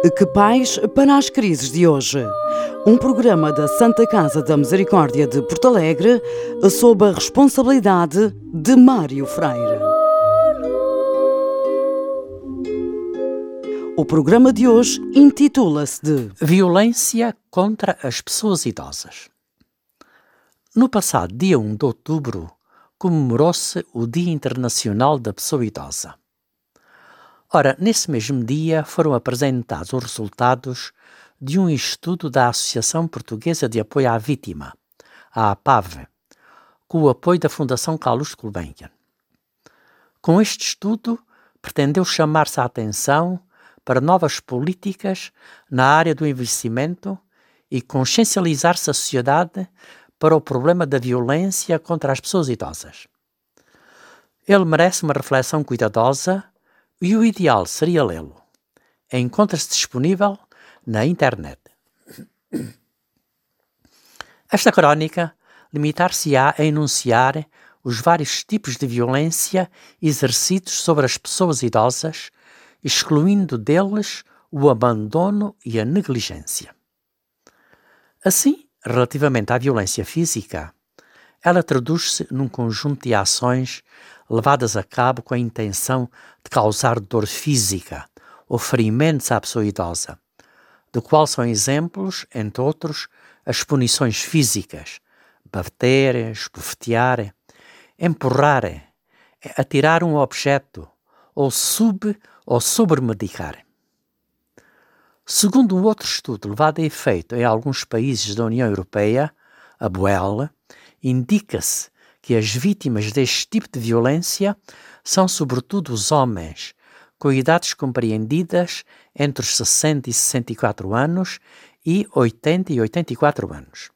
Que Paz para as Crises de hoje. Um programa da Santa Casa da Misericórdia de Porto Alegre, sob a responsabilidade de Mário Freire. O programa de hoje intitula-se de Violência contra as pessoas idosas. No passado dia 1 de outubro, comemorou-se o Dia Internacional da Pessoa Idosa. Ora, nesse mesmo dia foram apresentados os resultados de um estudo da Associação Portuguesa de Apoio à Vítima, a APAV, com o apoio da Fundação Carlos Gulbenkian. Com este estudo, pretendeu chamar-se a atenção para novas políticas na área do envelhecimento e consciencializar-se a sociedade para o problema da violência contra as pessoas idosas. Ele merece uma reflexão cuidadosa e o ideal seria lê-lo. Encontra-se disponível na internet. Esta crónica limitar-se-á a enunciar os vários tipos de violência exercidos sobre as pessoas idosas, excluindo deles o abandono e a negligência. Assim, relativamente à violência física, ela traduz-se num conjunto de ações levadas a cabo com a intenção de causar dor física ou ferimentos à pessoa idosa, do qual são exemplos, entre outros, as punições físicas, bater, esbofetear, empurrar, atirar um objeto ou ou sobremedicar. Segundo um outro estudo levado a efeito em alguns países da União Europeia, a BUEL, indica-se que as vítimas deste tipo de violência são sobretudo os homens, com idades compreendidas entre os 60 e 64 anos e 80 e 84 anos.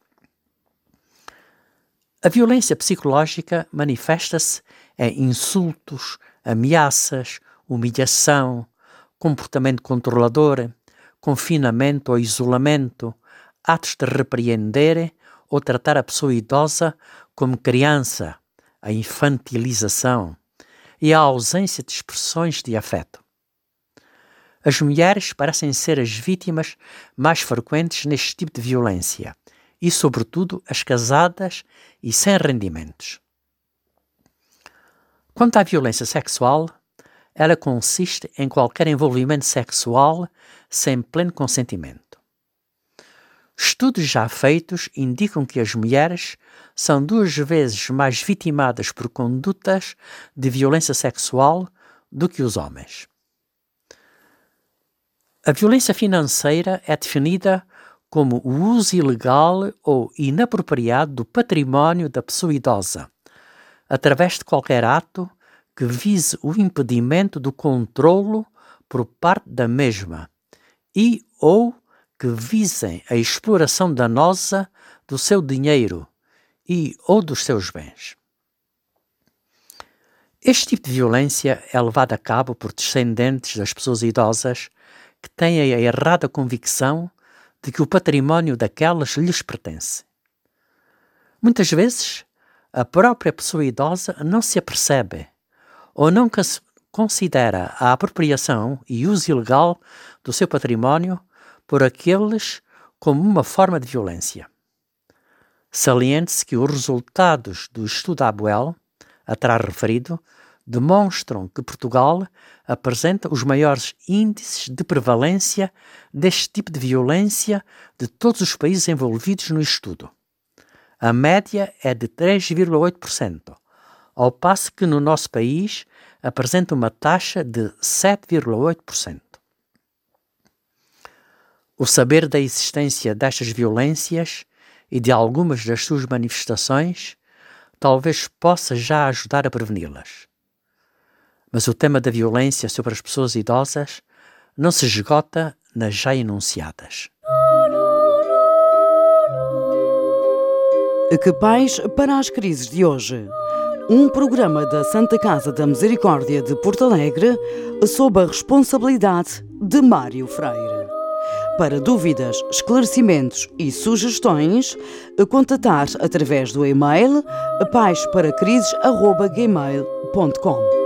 A violência psicológica manifesta-se em insultos, ameaças, humilhação, comportamento controlador, confinamento ou isolamento, atos de repreender ou tratar a pessoa idosa como criança, a infantilização e a ausência de expressões de afeto. As mulheres parecem ser as vítimas mais frequentes neste tipo de violência e, sobretudo, as casadas e sem rendimentos. Quanto à violência sexual, ela consiste em qualquer envolvimento sexual sem pleno consentimento. Estudos já feitos indicam que as mulheres são 2 vezes mais vitimadas por condutas de violência sexual do que os homens. A violência financeira é definida como o uso ilegal ou inapropriado do património da pessoa idosa, através de qualquer ato que vise o impedimento do controlo por parte da mesma e ou que visem a exploração danosa do seu dinheiro e ou dos seus bens. Este tipo de violência é levado a cabo por descendentes das pessoas idosas que têm a errada convicção de que o património daquelas lhes pertence. Muitas vezes, a própria pessoa idosa não se apercebe ou não considera a apropriação e uso ilegal do seu património por aqueles como uma forma de violência. Saliente-se que os resultados do estudo ABUEL, atrás referido, demonstram que Portugal apresenta os maiores índices de prevalência deste tipo de violência de todos os países envolvidos no estudo. A média é de 3,8%, ao passo que no nosso país apresenta uma taxa de 7,8%. O saber da existência destas violências e de algumas das suas manifestações talvez possa já ajudar a preveni-las. Mas o tema da violência sobre as pessoas idosas não se esgota nas já enunciadas. Que Paz para as Crises de hoje. Um programa da Santa Casa da Misericórdia de Porto Alegre, sob a responsabilidade de Mário Freire. Para dúvidas, esclarecimentos e sugestões, contatar através do e-mail paisparacrizes@gmail.com.